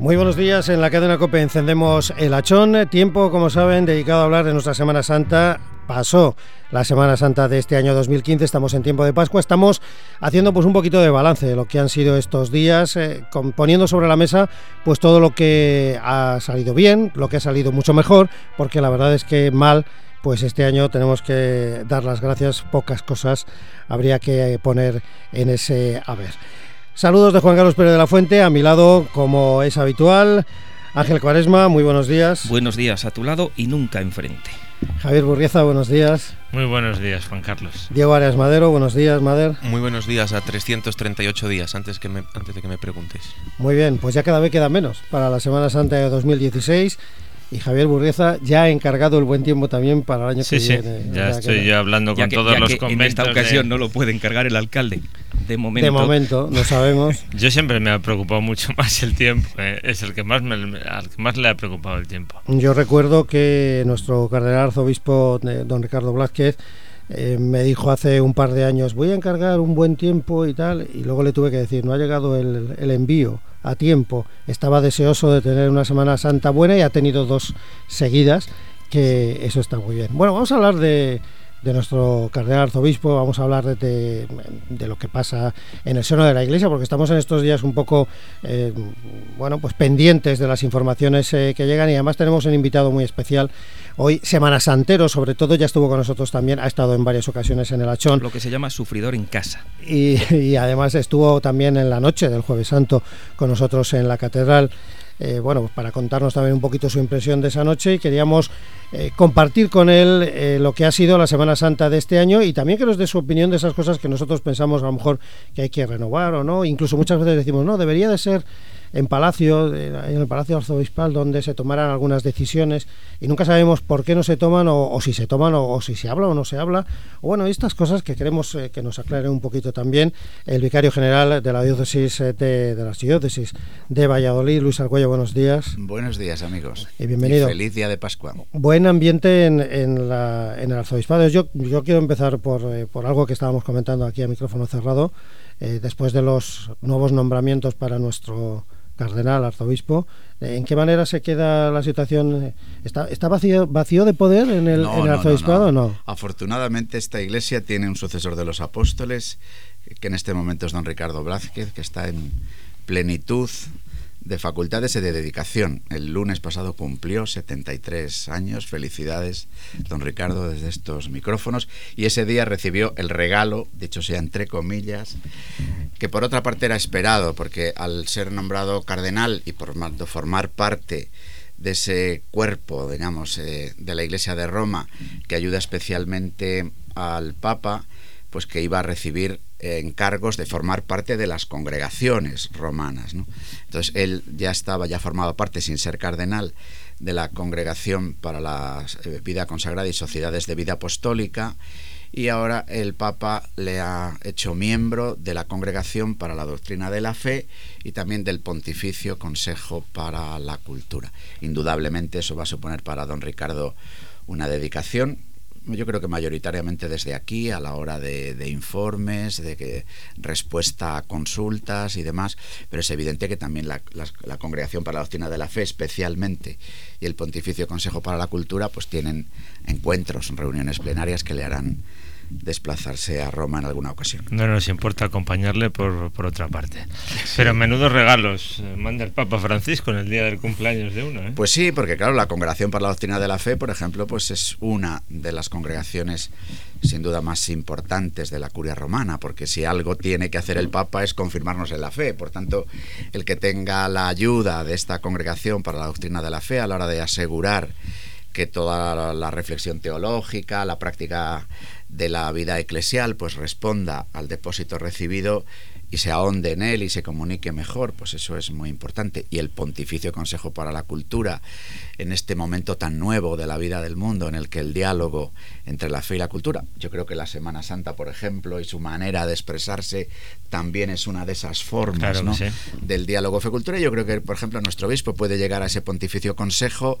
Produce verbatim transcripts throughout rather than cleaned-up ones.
Muy buenos días, en la cadena COPE encendemos el hachón, tiempo, como saben, dedicado a hablar de nuestra Semana Santa. Pasó la Semana Santa de este año dos mil quince, estamos en tiempo de Pascua, estamos haciendo pues un poquito de balance de lo que han sido estos días, eh, con, poniendo sobre la mesa pues todo lo que ha salido bien, lo que ha salido mucho mejor, porque la verdad es que mal, pues este año tenemos que dar las gracias, pocas cosas habría que poner en ese haber. Saludos de Juan Carlos Pérez de la Fuente, a mi lado, como es habitual, Ángel Cuaresma, muy buenos días. Buenos días, a tu lado y nunca enfrente. Javier Burrieza, buenos días. Muy buenos días, Juan Carlos. Diego Arias Madero, buenos días, Mader. Muy buenos días, a trescientos treinta y ocho días antes, que me, antes de que me preguntes. Muy bien, pues ya cada vez queda menos para la Semana Santa de dos mil dieciséis. Y Javier Burrieza ya ha encargado el buen tiempo también para el año sí, que sí, viene. Sí, ya estoy que, yo hablando con que, todos los que conventos. En esta ocasión de... no lo puede encargar el alcalde. De momento. De momento, no sabemos. Yo siempre me ha preocupado mucho más el tiempo. ¿eh? Es el que más me, al que más le ha preocupado el tiempo. Yo recuerdo que nuestro cardenal arzobispo, don Ricardo Blázquez, eh, me dijo hace un par de años, voy a encargar un buen tiempo y tal, y luego le tuve que decir, no ha llegado el, el envío a tiempo. Estaba deseoso de tener una Semana Santa buena y ha tenido dos seguidas, que eso está muy bien. Bueno, vamos a hablar de, de nuestro cardenal arzobispo, vamos a hablar de, de, de lo que pasa en el seno de la Iglesia, porque estamos en estos días un poco eh, bueno, pues pendientes de las informaciones eh, que llegan, y además tenemos un invitado muy especial hoy, Semana Santero, sobre todo, ya estuvo con nosotros también, ha estado en varias ocasiones en el hachón. Lo que se llama sufridor en casa. Y, y además estuvo también en la noche del Jueves Santo con nosotros en la catedral, eh, bueno, para contarnos también un poquito su impresión de esa noche, y queríamos eh, compartir con él eh, lo que ha sido la Semana Santa de este año, y también que nos dé su opinión de esas cosas que nosotros pensamos a lo mejor que hay que renovar o no, incluso muchas veces decimos, no, debería de ser en Palacio, en el Palacio Arzobispal, donde se tomaran algunas decisiones y nunca sabemos por qué no se toman, o, o si se toman, o, o si se habla o no se habla, o bueno, estas cosas que queremos eh, que nos aclare un poquito también el vicario general de la diócesis de, de la archidiócesis de Valladolid, Luis Argüello. Buenos días. Buenos días, amigos. Y bienvenido. Y feliz día de Pascua. Buen ambiente en, en, la, en el arzobispado. Yo, yo quiero empezar por, eh, por algo que estábamos comentando aquí a micrófono cerrado, eh, después de los nuevos nombramientos para nuestro cardenal, arzobispo. ¿En qué manera se queda la situación? ¿Está, está vacío, vacío de poder en el, no, en el no, arzobispado no, no. o no? Afortunadamente esta iglesia tiene un sucesor de los apóstoles, que en este momento es don Ricardo Blázquez, que está en plenitud de facultades y de dedicación. El lunes pasado cumplió setenta y tres años. Felicidades, don Ricardo, desde estos micrófonos. Y ese día recibió el regalo, dicho sea entre comillas, que por otra parte era esperado, porque al ser nombrado cardenal y por formar parte de ese cuerpo, digamos, eh, de la Iglesia de Roma, que ayuda especialmente al Papa, pues que iba a recibir eh, encargos de formar parte de las congregaciones romanas, ¿no? Entonces él ya estaba, ya formaba parte, sin ser cardenal, de la Congregación para la eh, Vida Consagrada y Sociedades de Vida Apostólica, y ahora el Papa le ha hecho miembro de la Congregación para la Doctrina de la Fe y también del Pontificio Consejo para la Cultura. Indudablemente eso va a suponer para don Ricardo una dedicación, yo creo que mayoritariamente desde aquí, a la hora de, de informes, de que, respuesta a consultas y demás, pero es evidente que también la, la, la Congregación para la Doctrina de la Fe especialmente y el Pontificio Consejo para la Cultura pues tienen encuentros, reuniones plenarias que le harán desplazarse a Roma en alguna ocasión. No nos importa acompañarle por, por otra parte. Sí. Pero menudos regalos manda el Papa Francisco en el día del cumpleaños de uno, ¿eh? Pues sí, porque claro, la Congregación para la Doctrina de la Fe, por ejemplo, pues es una de las congregaciones sin duda más importantes de la Curia Romana, porque si algo tiene que hacer el Papa es confirmarnos en la fe. Por tanto, el que tenga la ayuda de esta Congregación para la Doctrina de la Fe a la hora de asegurar que toda la reflexión teológica, la práctica de la vida eclesial, pues responda al depósito recibido y se ahonde en él y se comunique mejor, pues eso es muy importante. Y el Pontificio Consejo para la Cultura, en este momento tan nuevo de la vida del mundo, en el que el diálogo entre la fe y la cultura, yo creo que la Semana Santa, por ejemplo, y su manera de expresarse también es una de esas formas, claro, ¿no? Sí. del diálogo fe-cultura. Yo creo que, por ejemplo, nuestro obispo puede llegar a ese Pontificio Consejo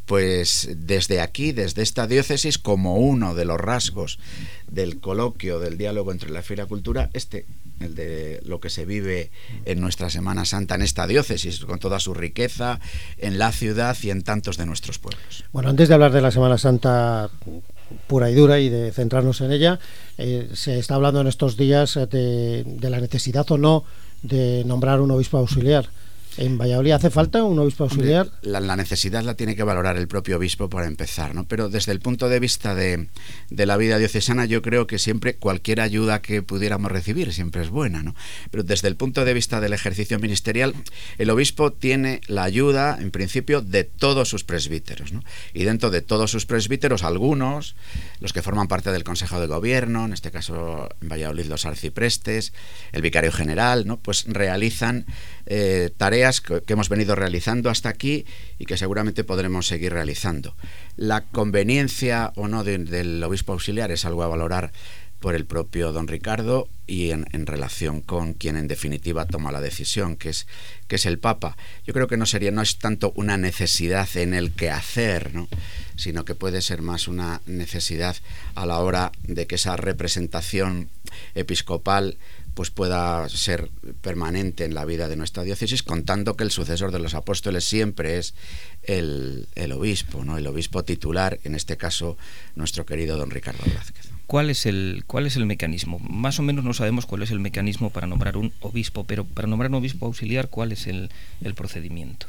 pues desde aquí, desde esta diócesis, como uno de los rasgos del coloquio, del diálogo entre la fe y la cultura, este el de lo que se vive en nuestra Semana Santa en esta diócesis, con toda su riqueza, en la ciudad y en tantos de nuestros pueblos. Bueno, antes de hablar de la Semana Santa pura y dura y de centrarnos en ella, eh, se está hablando en estos días de, de la necesidad o no de nombrar un obispo auxiliar. ¿En Valladolid hace falta un obispo auxiliar? La, la necesidad la tiene que valorar el propio obispo para empezar, ¿no? Pero desde el punto de vista de, de la vida diocesana, yo creo que siempre cualquier ayuda que pudiéramos recibir siempre es buena, ¿no? Pero desde el punto de vista del ejercicio ministerial, el obispo tiene la ayuda, en principio, de todos sus presbíteros, ¿no? Y dentro de todos sus presbíteros, algunos, los que forman parte del Consejo de Gobierno, en este caso en Valladolid los arciprestes, el vicario general, ¿no? Pues realizan eh, tareas que, que hemos venido realizando hasta aquí y que seguramente podremos seguir realizando. La conveniencia o no de, del obispo auxiliar es algo a valorar por el propio don Ricardo y en, en relación con quien en definitiva toma la decisión, que es, que es el Papa. Yo creo que no sería, no es tanto una necesidad en el quehacer, ¿no? Sino que puede ser más una necesidad a la hora de que esa representación episcopal pues pueda ser permanente en la vida de nuestra diócesis, contando que el sucesor de los apóstoles siempre es el, el obispo, ¿no? El obispo titular, en este caso nuestro querido don Ricardo Blázquez. ¿Cuál es el cuál es el mecanismo? Más o menos no sabemos cuál es el mecanismo para nombrar un obispo, pero para nombrar un obispo auxiliar, ¿cuál es el, el procedimiento?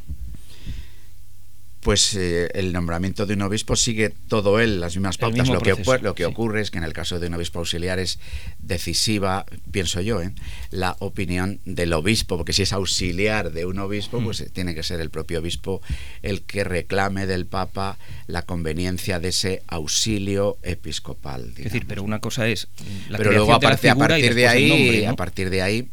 Pues eh, el nombramiento de un obispo sigue todo él, las mismas pautas. Lo que, proceso, lo que sí. ocurre es que en el caso de un obispo auxiliar es decisiva, pienso yo, ¿eh? la opinión del obispo, porque si es auxiliar de un obispo, mm. pues tiene que ser el propio obispo el que reclame del Papa la conveniencia de ese auxilio episcopal. Digamos. Es decir, pero una cosa es la pero luego a, parte, de a partir de ahí, nombre, ¿no? a partir de ahí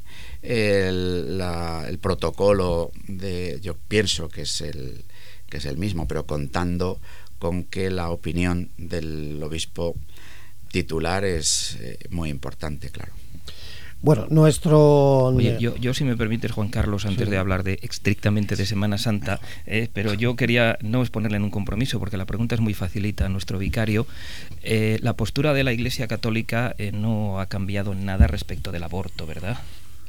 el, la, el protocolo de, yo pienso que es el que es el mismo, pero contando con que la opinión del obispo titular es eh, muy importante, claro. Bueno, nuestro... Oye, yo, yo si me permites, Juan Carlos, antes sí. de hablar de estrictamente de Semana Santa, eh, pero yo quería no exponerle en un compromiso, porque la pregunta es muy facilita a nuestro vicario. Eh, la postura de la Iglesia Católica eh, no ha cambiado en nada respecto del aborto, ¿verdad?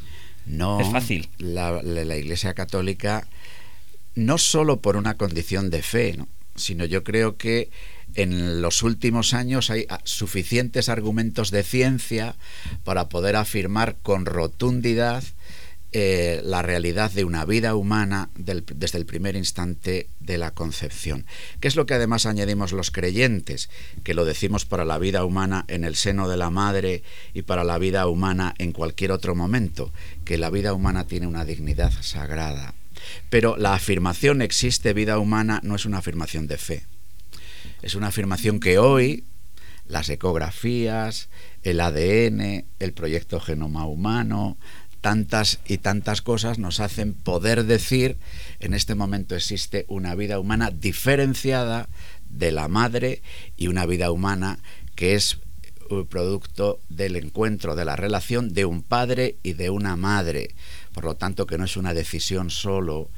No. Es fácil. La, la, la Iglesia Católica... no solo por una condición de fe, ¿no? Sino yo creo que en los últimos años hay suficientes argumentos de ciencia para poder afirmar con rotundidad eh, la realidad de una vida humana del, desde el primer instante de la concepción. ¿Qué es lo que además añadimos los creyentes? Que lo decimos para la vida humana en el seno de la madre y para la vida humana en cualquier otro momento, que la vida humana tiene una dignidad sagrada. Pero la afirmación existe vida humana no es una afirmación de fe. Es una afirmación que hoy las ecografías, el A D N, el proyecto Genoma Humano, tantas y tantas cosas nos hacen poder decir en este momento existe una vida humana diferenciada de la madre y una vida humana que es producto del encuentro, de la relación de un padre y de una madre. Por lo tanto, que no es una decisión solo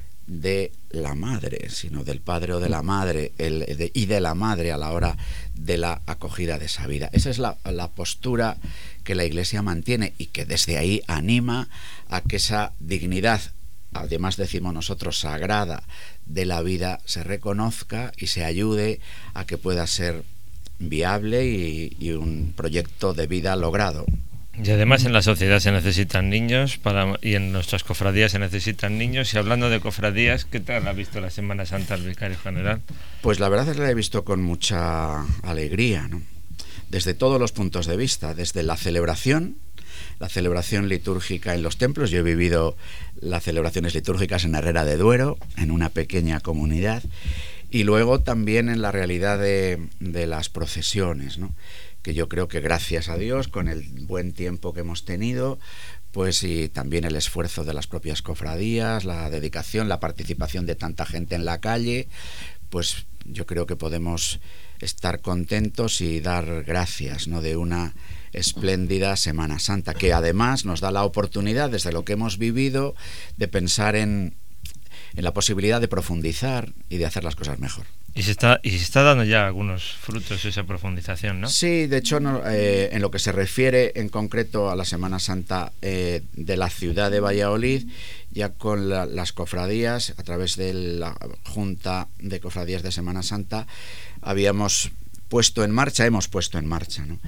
de la madre, sino del padre o de la madre el, de, y de la madre a la hora de la acogida de esa vida. Esa es la, la postura que la Iglesia mantiene y que desde ahí anima a que esa dignidad, además decimos nosotros sagrada, de la vida se reconozca y se ayude a que pueda ser viable y, y un proyecto de vida logrado. Y además en la sociedad se necesitan niños para, y en nuestras cofradías se necesitan niños. Y hablando de cofradías, ¿qué tal ha visto la Semana Santa el vicario general? Pues la verdad es que la he visto con mucha alegría, ¿no? Desde todos los puntos de vista, desde la celebración, la celebración litúrgica en los templos. Yo he vivido las celebraciones litúrgicas en Herrera de Duero, en una pequeña comunidad, y luego también en la realidad de, de las procesiones, ¿no? Que yo creo que gracias a Dios, con el buen tiempo que hemos tenido, pues y también el esfuerzo de las propias cofradías, la dedicación, la participación de tanta gente en la calle, pues yo creo que podemos estar contentos y dar gracias, ¿no? De una espléndida Semana Santa, que además nos da la oportunidad, desde lo que hemos vivido, de pensar en en la posibilidad de profundizar y de hacer las cosas mejor. Y se está y se está dando ya algunos frutos esa profundización, ¿no? Sí, de hecho, no, eh, en lo que se refiere en concreto a la Semana Santa eh, de la ciudad de Valladolid, ya con la, las cofradías, a través de la Junta de Cofradías de Semana Santa, habíamos puesto en marcha, hemos puesto en marcha, ¿no?,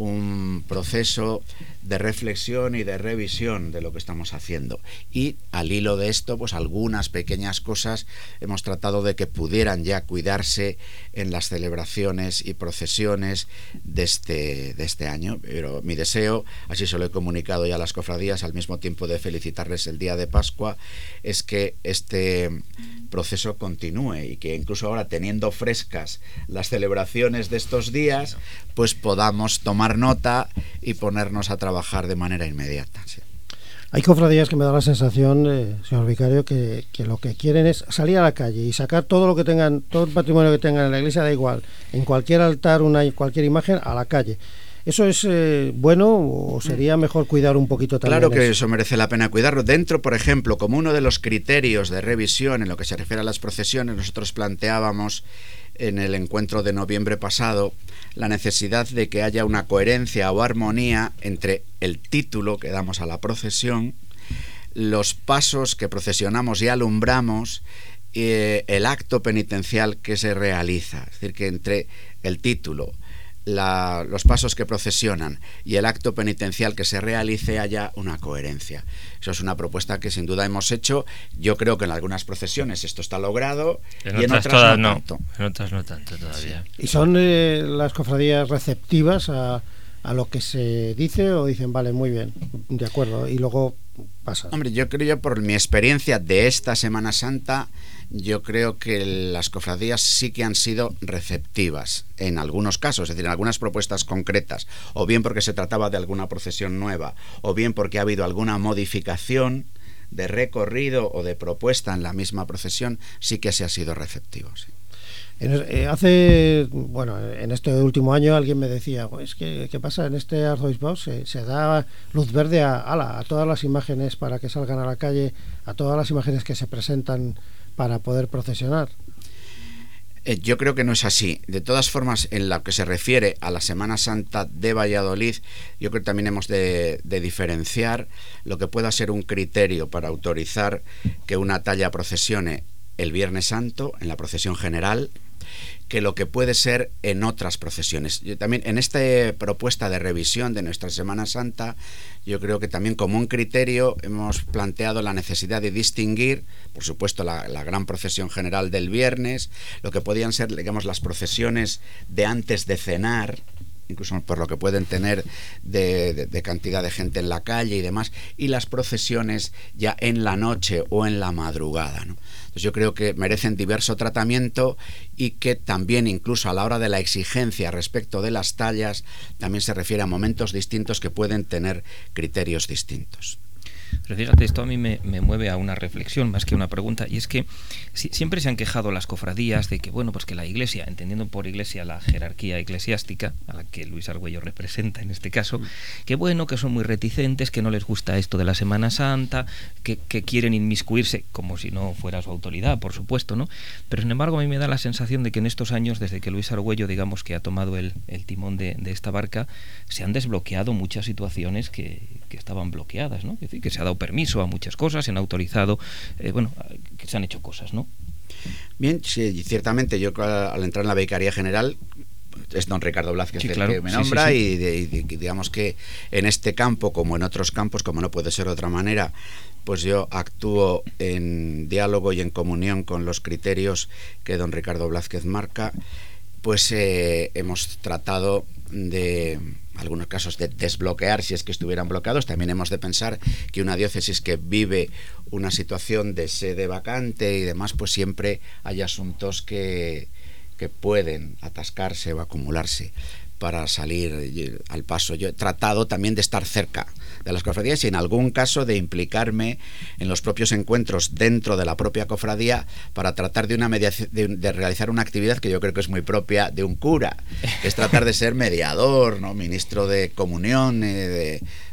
un proceso de reflexión y de revisión de lo que estamos haciendo. Y al hilo de esto, pues algunas pequeñas cosas hemos tratado de que pudieran ya cuidarse en las celebraciones y procesiones de este, de este año. Pero mi deseo, así se lo he comunicado ya a las cofradías, al mismo tiempo de felicitarles el día de Pascua, es que este proceso continúe y que incluso ahora, teniendo frescas las celebraciones de estos días, pues podamos tomar nota y ponernos a trabajar de manera inmediata. Sí. Hay cofradías que me da la sensación, eh, señor vicario, que, que lo que quieren es salir a la calle y sacar todo lo que tengan, todo el patrimonio que tengan en la iglesia, da igual, en cualquier altar, una cualquier imagen, a la calle. ¿Eso es eh, bueno o sería mejor cuidar un poquito también? Claro que eso? eso merece la pena cuidarlo. Dentro, por ejemplo, como uno de los criterios de revisión en lo que se refiere a las procesiones, nosotros planteábamos en el encuentro de noviembre pasado la necesidad de que haya una coherencia o armonía entre el título que damos a la procesión, los pasos que procesionamos y alumbramos, eh, el acto penitencial que se realiza. Es decir, que entre el título, La, los pasos que procesionan y el acto penitencial que se realice haya una coherencia. Eso es una propuesta que sin duda hemos hecho. Yo creo que en algunas procesiones esto está logrado, en y otras, en otras todas no no, tanto. En otras no tanto todavía. ¿Y son eh, las cofradías receptivas a, a lo que se dice o dicen, vale, muy bien, de acuerdo, y luego pasa? Hombre, yo creo, yo por mi experiencia de esta Semana Santa, yo creo que las cofradías sí que han sido receptivas en algunos casos, es decir, en algunas propuestas concretas, o bien porque se trataba de alguna procesión nueva, o bien porque ha habido alguna modificación de recorrido o de propuesta en la misma procesión, sí que se ha sido receptivo, sí. En, eh, hace, bueno, en este último año alguien me decía, pues que qué pasa en este arzobispado, se, se da luz verde a, a, a todas las imágenes para que salgan a la calle, a todas las imágenes que se presentan para poder procesionar. Eh, yo creo que no es así. De todas formas, en lo que se refiere a la Semana Santa de Valladolid, yo creo que también hemos de, de diferenciar lo que pueda ser un criterio para autorizar que una talla procesione el Viernes Santo en la procesión general, que lo que puede ser en otras procesiones. Yo también, en esta propuesta de revisión de nuestra Semana Santa, yo creo que también como un criterio hemos planteado la necesidad de distinguir, por supuesto, la, la gran procesión general del viernes, lo que podían ser, digamos, las procesiones de antes de cenar, incluso por lo que pueden tener de, de, de cantidad de gente en la calle y demás, y las procesiones ya en la noche o en la madrugada, ¿no? Entonces yo creo que merecen diverso tratamiento y que también incluso a la hora de la exigencia respecto de las tallas también se refiere a momentos distintos que pueden tener criterios distintos. Pero fíjate, esto a mí me, me mueve a una reflexión más que una pregunta, y es que si, siempre se han quejado las cofradías de que, bueno, pues que la iglesia, entendiendo por iglesia la jerarquía eclesiástica, a la que Luis Argüello representa en este caso, que bueno, que son muy reticentes, que no les gusta esto de la Semana Santa, que, que quieren inmiscuirse, como si no fuera su autoridad, por supuesto, ¿no? Pero sin embargo a mí me da la sensación de que en estos años, desde que Luis Argüello, digamos, que ha tomado el, el timón de, de esta barca, se han desbloqueado muchas situaciones que, que estaban bloqueadas, ¿no? Es decir, que se ha dado permiso a muchas cosas, se han autorizado, eh, bueno, que se han hecho cosas, ¿no? Bien, sí, ciertamente yo al entrar en la Vicaría General es don Ricardo Blázquez, sí, el claro, que me nombra, sí, sí, sí. Y, de, y de, digamos que en este campo, como en otros campos, como no puede ser de otra manera, pues yo actúo en diálogo y en comunión con los criterios que don Ricardo Blázquez marca. Pues eh, hemos tratado de, algunos casos, de desbloquear si es que estuvieran bloqueados. También hemos de pensar que una diócesis que vive una situación de sede vacante y demás, pues siempre hay asuntos que, que pueden atascarse o acumularse para salir al paso. Yo he tratado también de estar cerca de las cofradías y en algún caso de implicarme en los propios encuentros dentro de la propia cofradía para tratar de una mediación, de, de realizar una actividad que yo creo que es muy propia de un cura, que es tratar de ser mediador, ¿no? Ministro de comunión, eh, de,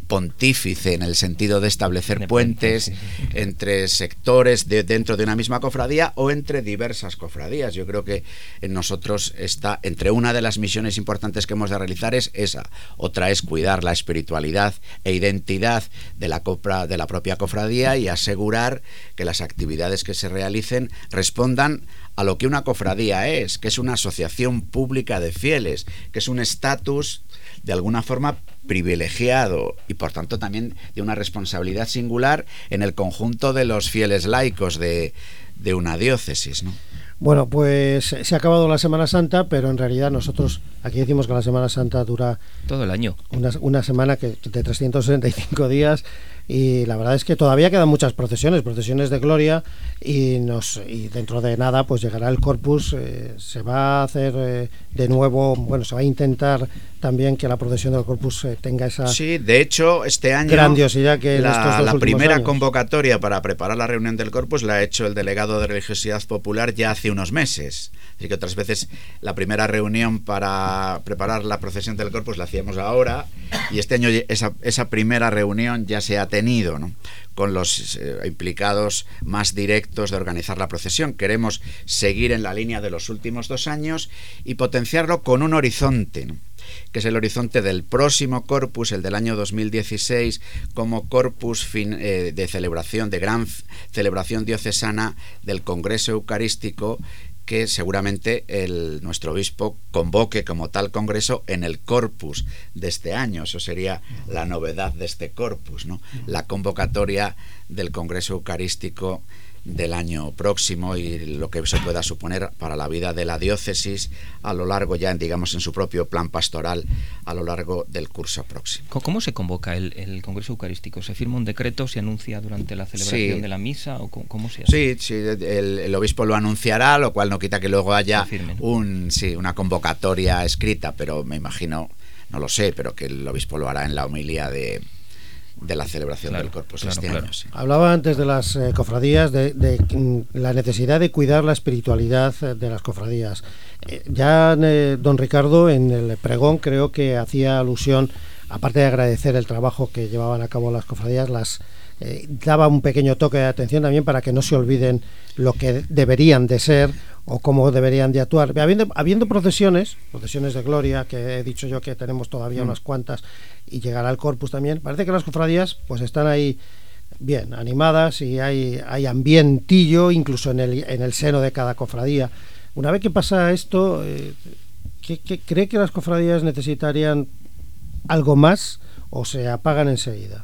pontífice en el sentido de establecer de puentes puentes, sí, sí, sí. entre sectores de, dentro de una misma cofradía o entre diversas cofradías. Yo creo que en nosotros está, entre una de las misiones importantes que hemos de realizar es esa, otra es cuidar la espiritualidad e identidad de la, copra, de la propia cofradía y asegurar que las actividades que se realicen respondan a lo que una cofradía es, que es una asociación pública de fieles, que es un estatus de alguna forma privilegiado y por tanto también de una responsabilidad singular en el conjunto de los fieles laicos de, de una diócesis, ¿no? Bueno, pues se ha acabado la Semana Santa, pero en realidad nosotros aquí decimos que la Semana Santa dura todo el año. Una, una semana que, de trescientos sesenta y cinco días, y la verdad es que todavía quedan muchas procesiones, procesiones de gloria, y nos y dentro de nada pues llegará el Corpus, eh, se va a hacer eh, de nuevo, bueno, se va a intentar también que la procesión del Corpus eh, tenga esa sí, de hecho este año grandiosidad que la, en estos dos la últimos primera años. convocatoria para preparar la reunión del Corpus la ha hecho el delegado de Religiosidad Popular ya hace unos meses. Así que otras veces la primera reunión para preparar la procesión del Corpus la hacíamos ahora, y este año esa, esa primera reunión ya se ha tenido, ¿no?, con los eh, implicados más directos de organizar la procesión. Queremos seguir en la línea de los últimos dos años y potenciarlo con un horizonte, ¿no?, que es el horizonte del próximo Corpus, el del año dos mil dieciséis, como Corpus fin, eh, de celebración, de gran celebración diocesana del Congreso Eucarístico, que seguramente el, nuestro obispo convoque como tal congreso en el Corpus de este año. Eso sería la novedad de este Corpus, ¿no?, la convocatoria del Congreso Eucarístico del año próximo y lo que eso pueda suponer para la vida de la diócesis a lo largo, ya digamos en su propio plan pastoral, a lo largo del curso próximo. ¿Cómo se convoca el, el Congreso Eucarístico? ¿Se firma un decreto, se anuncia durante la celebración sí. de la misa o cómo, cómo se hace? Sí, sí, el, el obispo lo anunciará, lo cual no quita que luego haya un, sí, una convocatoria escrita, pero me imagino, no lo sé, pero que el obispo lo hará en la homilía de de la celebración claro, del Corpus claro, este claro. año. Sí. Hablaba antes de las eh, cofradías, de, de mm, la necesidad de cuidar la espiritualidad de las cofradías. Eh, ya eh, don Ricardo en el pregón creo que hacía alusión, aparte de agradecer el trabajo que llevaban a cabo las cofradías, las eh, daba un pequeño toque de atención también para que no se olviden lo que deberían de ser o cómo deberían de actuar. Habiendo, habiendo procesiones, procesiones de gloria, que he dicho yo que tenemos todavía mm. unas cuantas, y llegará el Corpus también, parece que las cofradías pues están ahí bien, animadas, y hay, hay ambientillo incluso en el, en el seno de cada cofradía. Una vez que pasa esto, eh, ¿qué, qué, ¿cree que las cofradías necesitarían algo más o se apagan enseguida?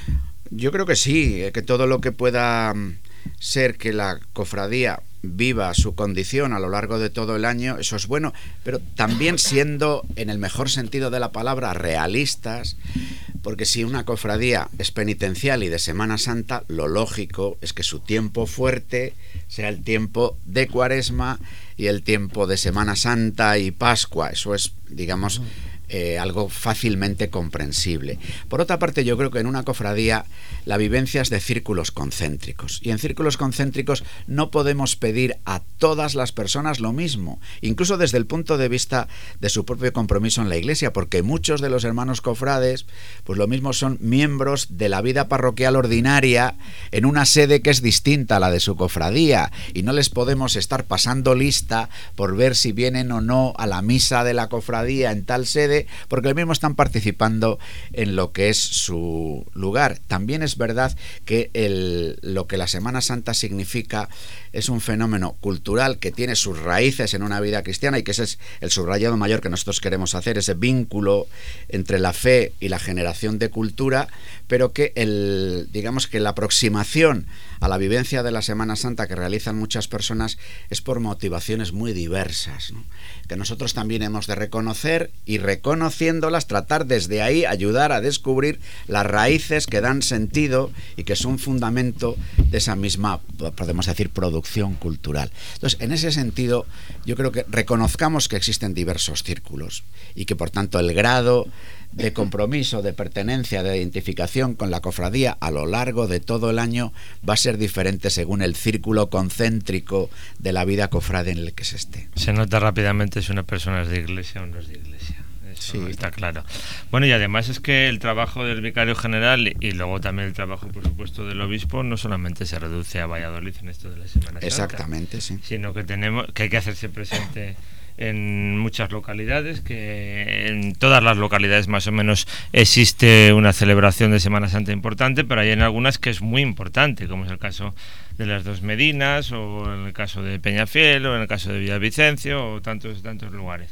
Yo creo que sí, que todo lo que pueda ser que la cofradía viva su condición a lo largo de todo el año, eso es bueno, pero también siendo, en el mejor sentido de la palabra, realistas, porque si una cofradía es penitencial y de Semana Santa, lo lógico es que su tiempo fuerte sea el tiempo de Cuaresma y el tiempo de Semana Santa y Pascua. Eso es, digamos, Eh, algo fácilmente comprensible. Por otra parte, yo creo que en una cofradía la vivencia es de círculos concéntricos, y en círculos concéntricos no podemos pedir a todas las personas lo mismo, incluso desde el punto de vista de su propio compromiso en la Iglesia, porque muchos de los hermanos cofrades pues lo mismo son miembros de la vida parroquial ordinaria en una sede que es distinta a la de su cofradía, y no les podemos estar pasando lista por ver si vienen o no a la misa de la cofradía en tal sede, porque lo mismo están participando en lo que es su lugar. También es verdad que el, lo que la Semana Santa significa es un fenómeno cultural que tiene sus raíces en una vida cristiana, y que ese es el subrayado mayor que nosotros queremos hacer, ese vínculo entre la fe y la generación de cultura, pero que el, digamos que la aproximación a la vivencia de la Semana Santa que realizan muchas personas es por motivaciones muy diversas, ¿no?, que nosotros también hemos de reconocer, y reconociéndolas tratar desde ahí ayudar a descubrir las raíces que dan sentido y que son fundamento de esa misma, podemos decir, producción cultural. Entonces, en ese sentido, yo creo que reconozcamos que existen diversos círculos y que por tanto el grado de compromiso, de pertenencia, de identificación con la cofradía a lo largo de todo el año va a ser diferente según el círculo concéntrico de la vida cofrade en el que se esté. Se nota rápidamente si una persona es de iglesia o no es de iglesia. Es, Sí, está claro. Bueno, y además es que el trabajo del vicario general y luego también el trabajo, por supuesto, del obispo no solamente se reduce a Valladolid en esto de la Semana Santa. Exactamente, sí. Sino que tenemos que hay que hacerse presente en muchas localidades, que en todas las localidades más o menos existe una celebración de Semana Santa importante, pero hay en algunas que es muy importante, como es el caso de las dos Medinas, o en el caso de Peñafiel, o en el caso de Villavicencio, o tantos tantos lugares.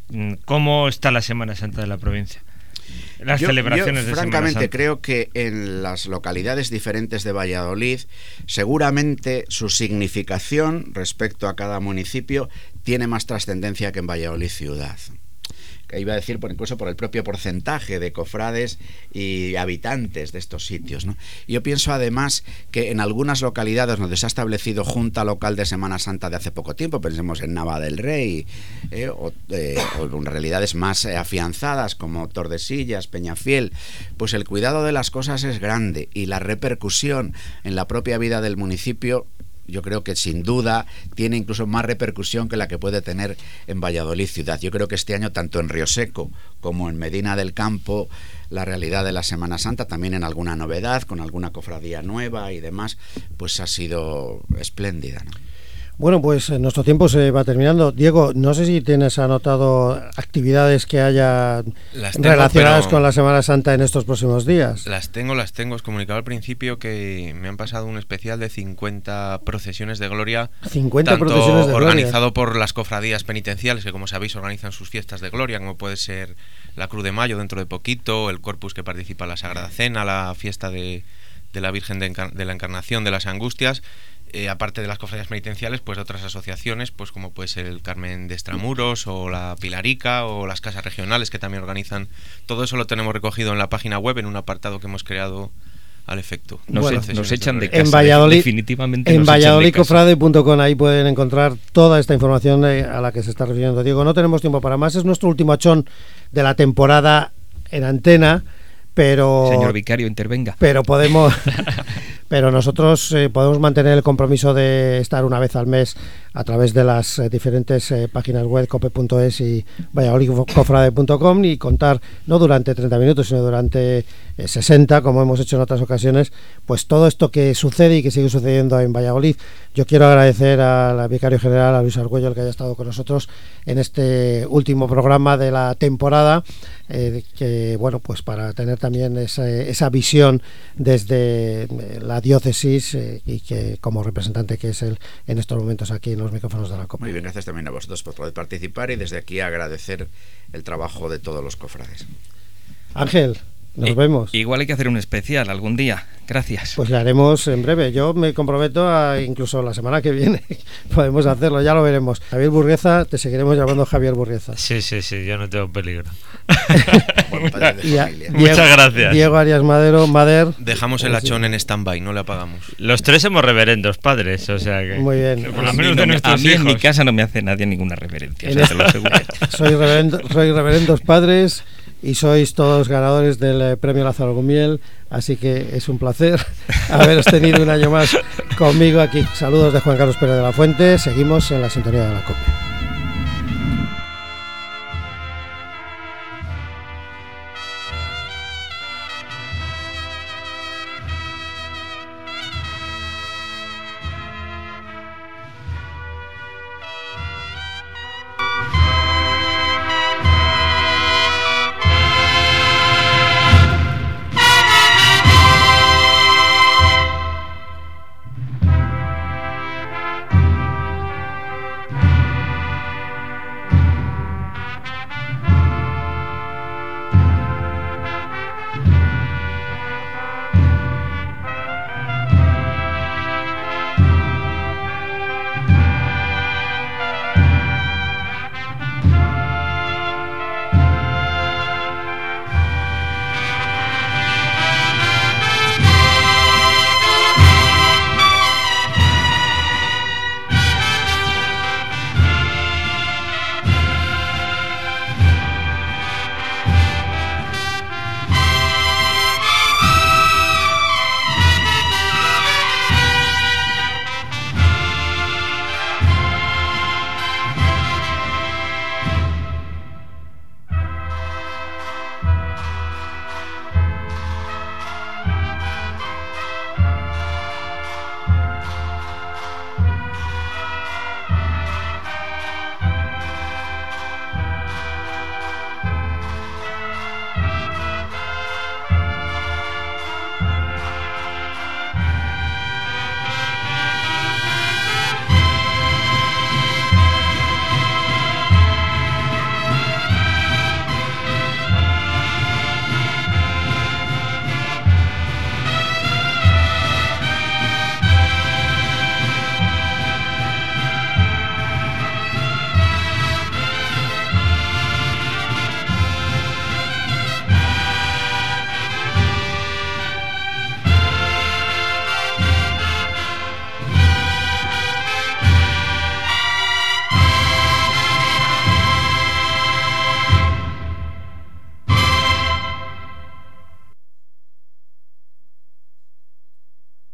¿Cómo está la Semana Santa de la provincia? Las yo, celebraciones yo, de francamente Semana Santa. creo que en las localidades diferentes de Valladolid seguramente su significación respecto a cada municipio tiene más trascendencia que en Valladolid ciudad. Que iba a decir por incluso por el propio porcentaje de cofrades y habitantes de estos sitios, ¿no? Yo pienso además que en algunas localidades donde se ha establecido Junta Local de Semana Santa de hace poco tiempo, pensemos en Nava del Rey, eh, o, eh, o en realidades más eh, afianzadas como Tordesillas, Peñafiel, pues el cuidado de las cosas es grande y la repercusión en la propia vida del municipio yo creo que sin duda tiene incluso más repercusión que la que puede tener en Valladolid ciudad. Yo creo que este año tanto en Rioseco como en Medina del Campo la realidad de la Semana Santa, también en alguna novedad, con alguna cofradía nueva y demás, pues ha sido espléndida, ¿no? Bueno, pues nuestro tiempo se va terminando. Diego, no sé si tienes anotado actividades que haya tengo, relacionadas con la Semana Santa en estos próximos días. Las tengo, las tengo. Os comunicaba al principio que me han pasado un especial de cincuenta procesiones de gloria. cincuenta tanto procesiones de gloria. Organizado por las cofradías penitenciales, que como sabéis organizan sus fiestas de gloria, como puede ser la Cruz de Mayo dentro de poquito, el Corpus que participa en la Sagrada Cena, la fiesta de, de la Virgen de, Encar- de la Encarnación de las Angustias. Eh, aparte de las cofradías penitenciales, pues otras asociaciones, pues como puede ser el Carmen de Extramuros o la Pilarica o las casas regionales que también organizan. Todo eso lo tenemos recogido en la página web en un apartado que hemos creado al efecto. Nos, bueno, e- nos echan de casa. En Valladolid, definitivamente en nos echan de valladolid casa. cofrade punto com ahí pueden encontrar toda esta información eh, a la que se está refiriendo Diego. No tenemos tiempo para más, es nuestro último achón de la temporada en antena, pero Señor vicario, intervenga. Pero podemos pero nosotros eh, podemos mantener el compromiso de estar una vez al mes a través de las eh, diferentes eh, páginas web cope punto es y valladolid cofrade punto com y contar no durante treinta minutos sino durante eh, sesenta, como hemos hecho en otras ocasiones, pues todo esto que sucede y que sigue sucediendo en Valladolid. Yo quiero agradecer al vicario general, a Luis Argüello, el que haya estado con nosotros en este último programa de la temporada, eh, que bueno, pues para tener también esa, esa visión desde eh, la diócesis eh, y que como representante que es él en estos momentos aquí en los micrófonos de la COPE. Muy bien, gracias también a vosotros por poder participar y desde aquí agradecer el trabajo de todos los cofrades. Ángel, nos I- vemos. Igual hay que hacer un especial algún día. Gracias. Pues lo haremos en breve. Yo me comprometo a incluso la semana que viene podemos hacerlo, ya lo veremos. Javier Burgueza, te seguiremos llamando Javier Burgueza. Sí, sí, sí, yo no tengo peligro. Buen padre de Y a- familia. Diego- Muchas gracias. Diego Arias Madero, Mader. Dejamos el hachón en stand-by, no le apagamos. Los tres somos reverendos padres, o sea que... Muy bien. Por lo a mí, menos no de me- a nuestros mí en mi hijos. casa no me hace nadie ninguna reverencia, En o sea, te lo aseguro. Soy, reverendo, soy reverendos padres y sois todos ganadores del eh, premio Lázaro Gumiel, así que es un placer haberos tenido un año más conmigo aquí. Saludos de Juan Carlos Pérez de la Fuente, seguimos en la sintonía de la COPE.